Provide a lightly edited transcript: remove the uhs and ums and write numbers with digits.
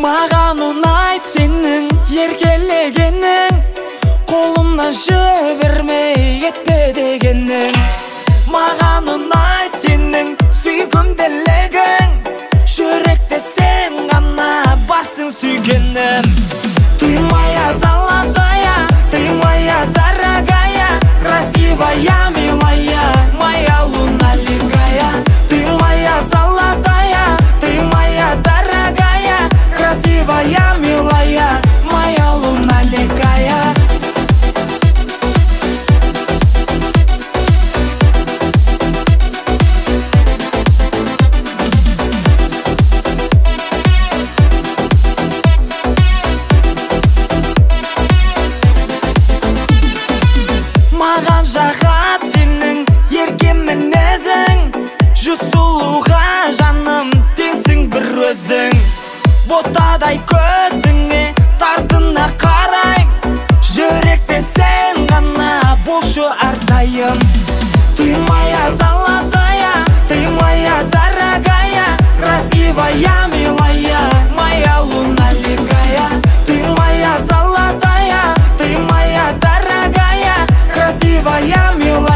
Маған ұнайды сенің еркелегенің, қолымнан жібермей кетпе дегенің. Маған ұнайды сенің сүйкімділігің, жүректе сен ғана барсың сүйгенім. Ты моя золотая, ты моя дорогая, красивая, милая, моя луна ликая. Ты моя золотая, ты моя дорогая, красивая, милая, моя луна ликая. Маған жағат сенің ерке мінезің, жүз сұлуға жаным теңсің бір өзің. Ботадай көзіңе тартына қарай, жүректе сен ғана болшы әрдайым. Ты моя золотая, ты моя дорогая, красивая, милая, моя луна ликая. Ты моя золотая, ты моя дорогая, красивая, милая.